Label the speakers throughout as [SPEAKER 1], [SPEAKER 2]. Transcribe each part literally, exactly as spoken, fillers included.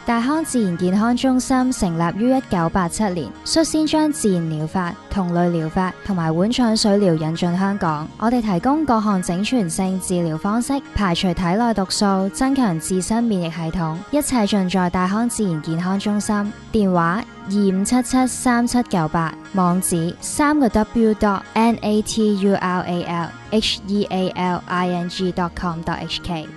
[SPEAKER 1] 大康自然健康中心成立於一九八七年，率先將自然療法、同類療法同埋碗腸水療引進香港。我哋提供各項整全性治療方式，排除體內毒素，增強自身免疫系統，一切盡在大康自然健康中心。電話二五七七三七九八，網址三個 w dot natural healing dot com dot h k。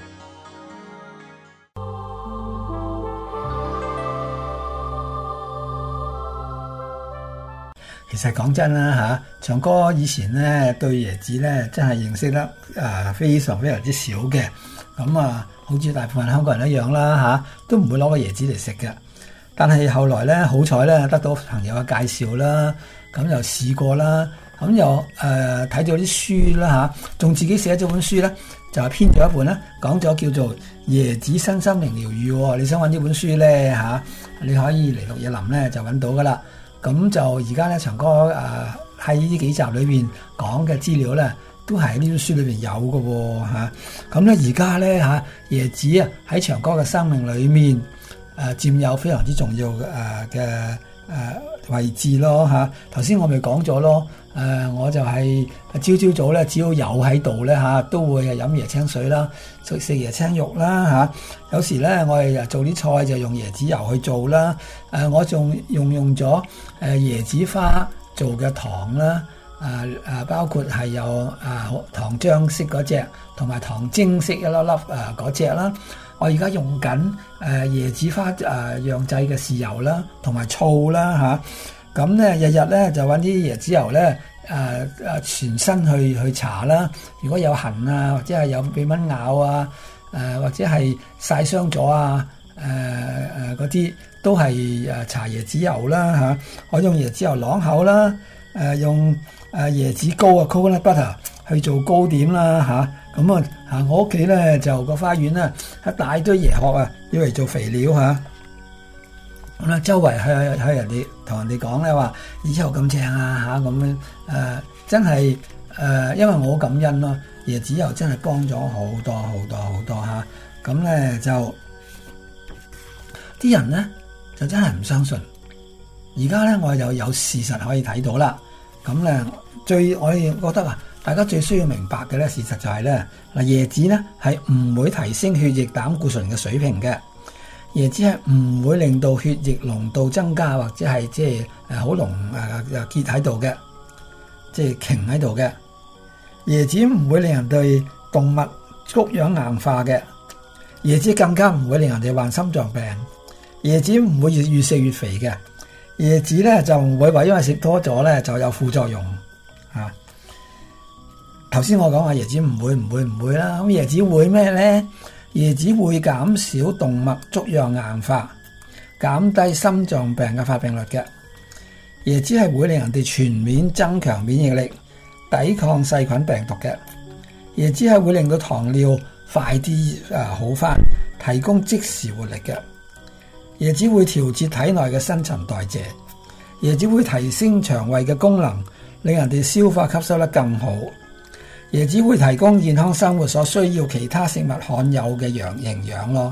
[SPEAKER 2] 其實講真啦嚇，長哥以前咧對椰子咧真係認識得誒非常非常之少嘅，咁啊好似大部分香港人一樣啦嚇，都唔會攞個椰子嚟食嘅。但係後來咧好彩咧得到朋友嘅介紹啦，咁又試過啦，咁又誒睇咗啲書啦嚇，仲自己寫咗本書咧，就係編咗一本咧，講咗叫做《椰子身心靈療愈》喎。你想揾呢本書咧嚇，你可以嚟綠野林咧就揾到噶啦。咁就而家咧，長哥誒喺呢幾集裏邊講嘅資料咧，都係喺呢本書裏邊有嘅喎嚇。咁咧而家咧嚇椰子啊喺長哥嘅生命裏面誒、呃、佔有非常之重要嘅誒嘅誒位置咯嚇。頭先我咪講咗咯，誒、呃、我就係朝朝早咧，只要有喺度咧嚇，都會係飲椰青水啦，食食椰青肉啦嚇。有時咧我哋做啲菜就用椰子油去做啦。誒、呃、我仲用用咗誒、呃、椰子花做嘅糖啦，誒、呃、誒包括係有誒、呃、糖漿式嗰隻，同埋糖精式一粒粒誒嗰隻啦。我而家用緊誒、呃、椰子花誒釀製嘅豉油啦，同埋醋啦嚇。咁咧日日咧就揾啲椰子油咧誒誒全身去去搽啦。如果有痕啊，或者係有俾蚊咬啊，誒、呃、或者係曬傷咗啊，誒誒嗰啲都係誒搽椰子油啦嚇、啊。我用椰子油啷口啦，誒、呃、用誒椰子膏啊 coconut butter 去做糕點啦嚇。咁啊嚇我屋企咧就個花園咧一大堆椰殼啊，要嚟做肥料嚇。咁、啊、咧周圍去去人哋同人哋講咧話，以後咁正啊嚇咁樣誒，真係誒、呃，因為我好感恩咯。椰子油真係幫咗好多好多好多嚇。咁、啊、咧就啲人咧就真係唔相信。而家咧我又有事實可以睇到啦。咁咧最我哋覺得啊，大家最需要明白嘅咧事實就係咧嗱，椰子咧係唔會提升血液膽固醇嘅水平嘅。椰子係唔會令到血液濃度增加，或者係即係誒好濃誒誒結喺度嘅，即係凝喺度嘅。椰子唔會令人對動脈粥樣硬化嘅。椰子更加唔會令人哋患心臟病。椰子唔會越越食越肥嘅。椰子咧就唔會話因為食多咗咧就有副作用嚇。頭先我講話椰子唔會唔會唔會啦，咁椰子會咩咧？椰子會減少動脈粥樣硬化，減低心臟病嘅發病率嘅。椰子係會令人哋全面增強免疫力，抵抗細菌病毒嘅。椰子係會令到糖尿快啲誒好返，提供即時活力嘅。椰子會調節體內嘅新陳代謝，椰子會提升腸胃嘅功能，令人哋消化吸收得更好。椰子會提供健康生活所需要其他食物罕有嘅養營養咯。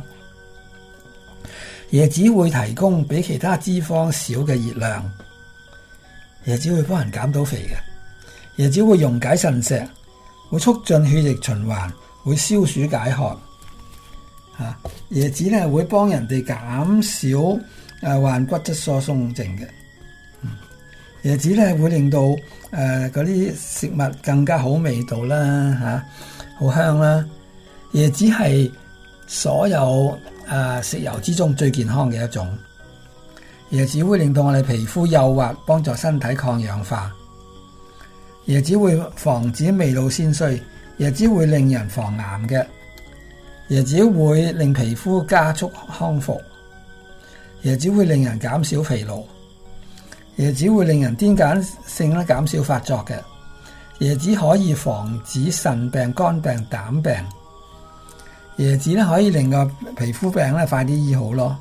[SPEAKER 2] 椰子會提供比其他脂肪少嘅熱量。椰子會幫人減到肥嘅。椰子會溶解腎石，會促進血液循環，會消暑解渴。啊，椰子咧會幫人哋減少誒、呃、患骨質疏鬆症嘅。嗯，椰子咧會令到誒嗰啲食物更加好味道啦，吓、啊、好香啦。椰子係所有誒、呃、食油之中最健康嘅一種。椰子會令到我哋皮膚幼滑，幫助身體抗氧化。椰子會防止未老先衰。椰子會令人防癌嘅。椰子會令皮膚加速康復。椰子會令人減少疲勞。椰子會令人癲癇性咧減少發作嘅。椰子可以防止腎病、肝病、膽病。椰子咧可以令個皮膚病咧快啲醫好咯。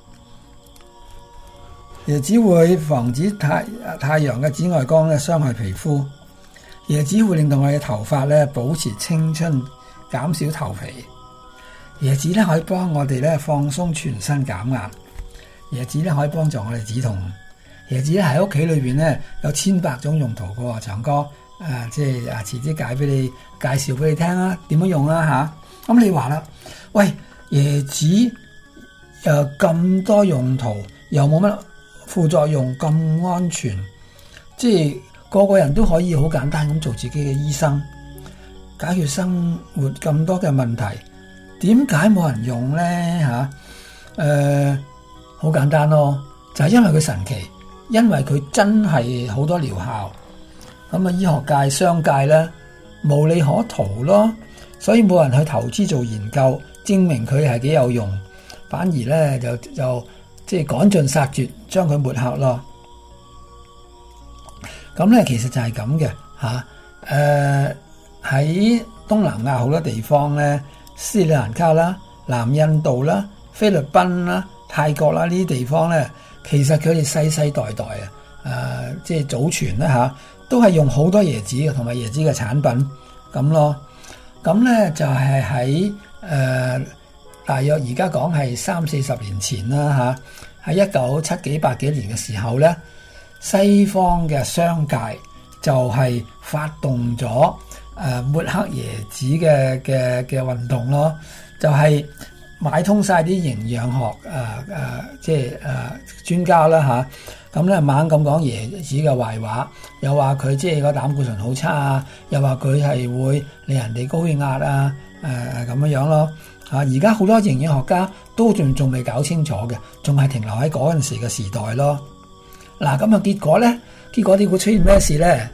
[SPEAKER 2] 椰子會防止太太陽嘅紫外光咧傷害皮膚。椰子會令到我哋頭髮咧保持青春，減少頭皮。 椰子咧可以幫我哋咧放鬆全身減壓，椰子咧可以幫助我哋止痛。椰子咧喺屋企裏邊咧有千百種用途嘅喎，長哥誒、呃、即係啊遲啲解俾你介紹俾你聽啊，點樣用啦嚇？咁、啊、你話啦，喂，椰子誒咁多用途，又冇乜副作用，咁安全，即係個個人都可以好簡單咁做自己嘅醫生，解決生活咁多嘅問題。點解冇人用咧嚇？誒，好簡單咯，就係因為佢神奇，因為佢真係好多療效。咁啊，醫學界、商界咧無利可圖咯，所以冇人去投資做研究，證明佢係幾有用，反而咧就就即係趕盡殺絕，將佢抹黑咯。咁咧其實就係咁嘅嚇。誒喺東南亞好多地方咧。斯里蘭卡啦、南印度啦、菲律賓啦、泰國啦呢啲地方咧，其實佢哋世世代代啊，誒、呃、即係祖傳啦嚇，都係用好多椰子嘅同埋椰子嘅產品咁咯。咁咧就係喺誒大約而家講係三四十年前啦嚇，喺一九七幾八幾年嘅時候咧，西方嘅商界就係發動咗。誒、呃、抹黑椰子嘅嘅嘅運動咯，就係、是、買通晒啲營養學誒誒、呃呃，即係誒、呃、專家啦嚇，咁、啊、咧猛咁講椰子嘅壞話，又話佢即係個膽固醇好差啊，又話佢係會令人哋高血壓啊，誒咁樣樣咯嚇。而家好多營養學家都仲仲未搞清楚嘅，仲係停留喺嗰陣時嘅時代咯。嗱咁啊，結果咧，結果啲會出現咩事咧？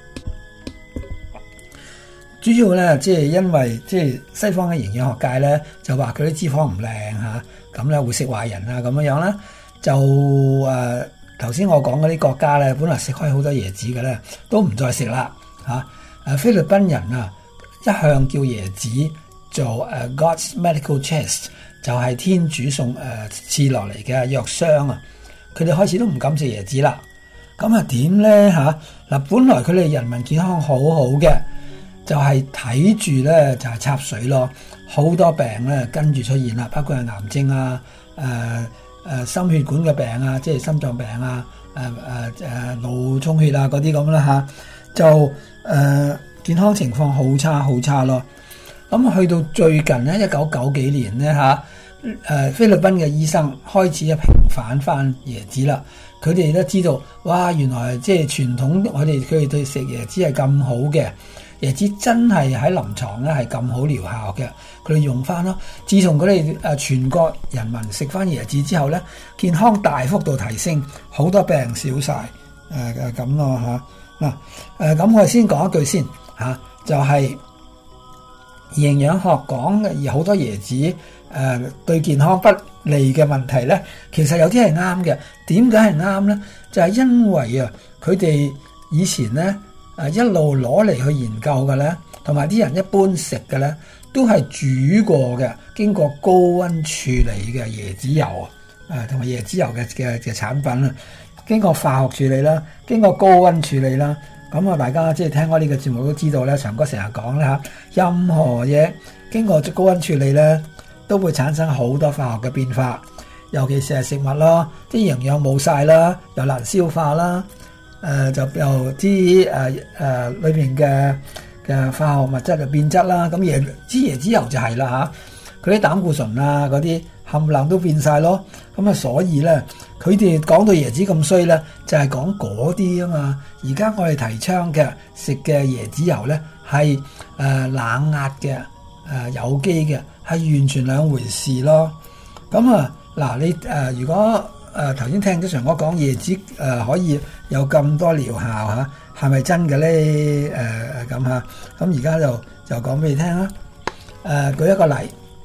[SPEAKER 2] 主要咧，即係因為即係西方嘅營養學界咧，就話佢啲脂肪唔靚嚇，咁咧會食壞人啊咁樣樣啦。就誒頭先我講嗰啲國家咧，本來食開好多椰子嘅咧，都唔再食啦嚇。誒菲律賓人啊，一向叫椰子做誒 God's medical chest，就係天主送誒賜落嚟嘅藥箱啊。佢哋開始都唔敢食椰子啦。咁啊點咧嚇？嗱，本來佢哋人民健康好好嘅。就係睇住咧，就係、是、插水咯，好多病咧跟住出現啦，包括係癌症啊、誒、呃、誒、呃、心血管嘅病啊，即係心臟病啊、誒誒誒腦充血啊嗰啲咁啦嚇，就誒、呃、健康情況好差好差咯。咁去到最近咧，一九九幾年咧嚇，誒、呃、菲律賓嘅醫生開始啊平反翻椰子啦，佢哋都知道，哇原來即係傳統我哋佢哋對食椰子係咁好嘅。椰子真係喺臨床咧係咁好療效嘅，佢哋用翻咯。自從佢哋誒全國人民食翻椰子之後咧，健康大幅度提升，好多病少晒誒誒咁咯嚇。嗱誒咁我哋先講一句先嚇、啊，就係、是、營養學講嘅，而好多椰子誒、呃、對健康不利嘅問題咧，其實有啲係啱嘅。點解係啱咧？就係、是、因為啊，佢哋以前咧。誒一路攞嚟去研究嘅咧，同埋啲人一般食嘅咧，都係煮過嘅，經過高溫處理嘅椰子油啊，誒同埋椰子油嘅嘅嘅產品啊，經過化學處理啦，經過高溫處理啦。咁啊，大家即係聽開呢個節目都知道咧，長哥成日講啦嚇，任何嘢經過高溫處理咧，都會產生好多化學嘅變化，尤其是係食物咯，啲營養冇晒啦，又難消化啦。誒、呃、就由啲誒誒裏邊嘅嘅化學物質就變質啦，咁椰支椰子油就係啦嚇，佢啲膽固醇啊嗰啲冚唪唥都變晒咯，咁啊所以咧佢哋講到椰子咁衰咧，就係講嗰啲啊嘛。而家我哋提倡嘅食嘅椰子油咧係誒冷壓嘅誒、呃、有機嘅，係完全兩回事咯。咁啊嗱你誒、呃、如果誒頭先聽咗長哥講椰子誒、呃、可以有咁多療效嚇，係咪真嘅咧？誒咁嚇，咁而家就就講俾你聽啦。誒、呃、舉一個例，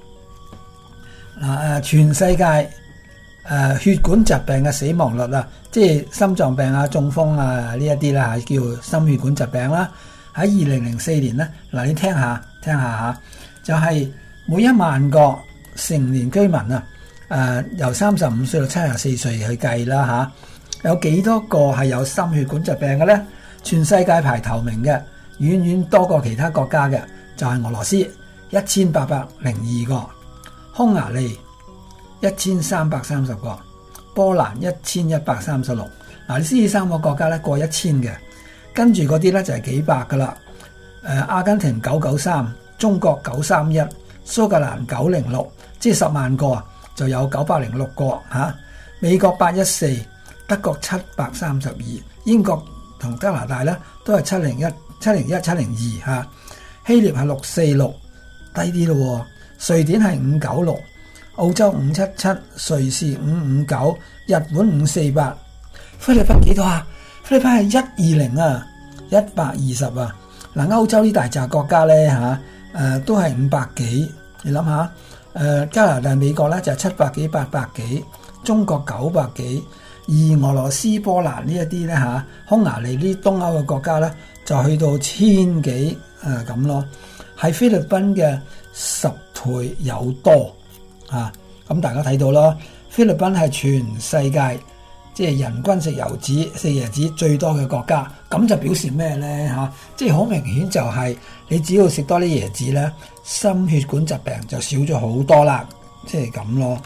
[SPEAKER 2] 嗱誒全世界誒、呃、血管疾病嘅死亡率啊，即係心臟病啊、中風啊呢一啲啦嚇，叫心血管疾病啦。喺二零零四年咧，嗱你聽下聽下嚇，就係、是、每一萬個成年居民啊。誒、呃、由三十五歲到七十四歲去計啦嚇、啊，有幾多個係有心血管疾病嘅咧？全世界排頭名嘅，遠遠多過其他國家嘅，就係、是、俄羅斯一千八百零二個。 匈牙利一千三百三十個，波蘭一千一百三十六。嗱，呢呢三個國家咧過一千嘅，跟住嗰啲咧就係幾百噶啦。誒，阿根廷九九三，中國九三一，蘇格蘭九零六，即係十萬個啊，就有九百零六個嚇、啊。美國八一四，德國七百三十二，英國同加拿大咧都係七零一、七零一、七零二嚇。希臘係六四六，低啲咯。瑞典係五九六，澳洲五七七，瑞士五五九，日本五四八。菲律賓幾多啊？菲律賓係一二零啊，一百二十啊。嗱，歐洲呢大紮國家咧嚇，誒、呃、都係五百幾。你諗下，誒、呃、加拿大、美國咧就係七百幾、八百幾，中國九百幾，而俄羅斯、波蘭呢一啲咧嚇，匈牙利呢啲東歐嘅國家咧就去到千幾誒咁咯，係菲律賓嘅十倍有多啊！咁大家睇到咯，菲律賓係全世界，即係人均食油脂、食椰子最多嘅國家，咁就表示咩呢？嚇、啊？即係好明顯就係你只要食多啲椰子咧，心血管疾病就少咗好多啦，即係咁咯。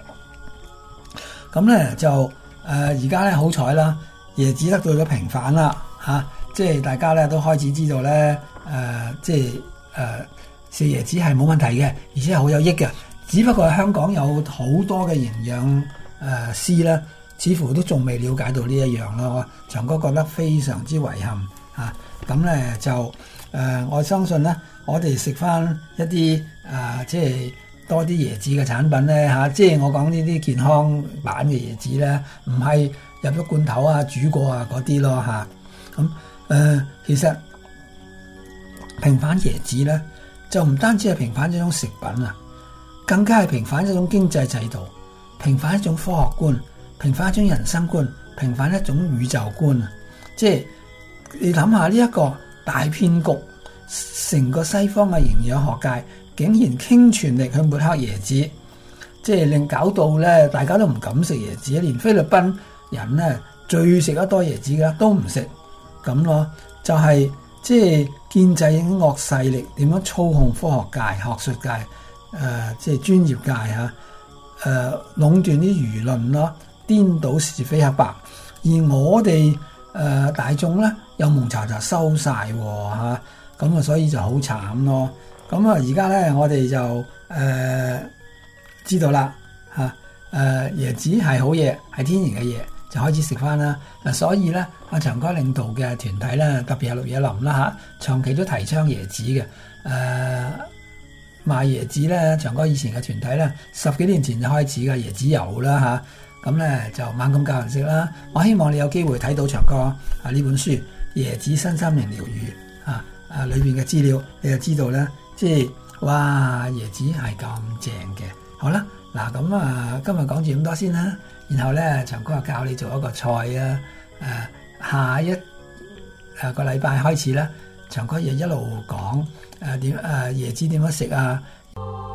[SPEAKER 2] 咁咧就誒而家咧好彩啦，椰子得到咗平反啦嚇、啊，即係大家咧都開始知道咧誒、呃，即係誒、呃、食椰子係冇問題嘅，而且係好有益嘅。只不過香港有好多嘅營養誒師咧。似乎都仲未了解到呢一樣咯，長哥覺得非常之遺憾嚇。咁、啊、咧就誒、呃，我相信咧，我哋食翻一啲誒、呃，即係多啲椰子嘅產品咧嚇、啊。即係我講呢啲健康版嘅椰子咧，唔係入咗罐頭啊、煮過啊嗰啲咯嚇。咁、啊、誒、呃，其實平反椰子咧，就唔單止係平反一種食品啊，更加係平反一種經濟制度，平反一種科學觀。平反一種人生觀，平反一種宇宙觀啊！即係你諗下呢一個大騙局，成個西方嘅營養學界竟然傾全力去抹黑椰子，即係令搞到咧大家都唔敢食椰子，連菲律賓人咧最食得多椰子嘅都唔食咁咯。就係、是、即係建制啲惡勢力點樣操控科學界、學術界、誒、呃、即係專業界嚇，誒、呃、壟斷啲輿論咯。顛倒是非黑白，而我哋誒、呃、大眾咧又蒙查查收晒喎，咁啊所以就好慘咯。咁啊而家咧我哋就誒、呃、知道啦嚇，誒、呃、椰子係好嘢，係天然嘅嘢，就開始食翻啦。嗱，所以咧阿長哥領導嘅團體咧，特別係綠野林啦嚇，長期都提倡椰子嘅誒、呃、賣椰子咧。長哥以前嘅團體咧，十幾年前就開始嘅椰子油啦嚇。咁咧就猛咁教人食啦！我希望你有機會睇到長哥啊呢本書《椰子身心靈療愈》啊啊裏邊嘅資料，你就知道咧，即係哇椰子係咁正嘅。好啦，嗱咁啊，今日講住咁多先啦。然後咧，長哥教你做一個菜啊！誒、啊，下一誒、啊、個禮拜開始咧，長哥亦一路講誒點誒椰子點樣食啊！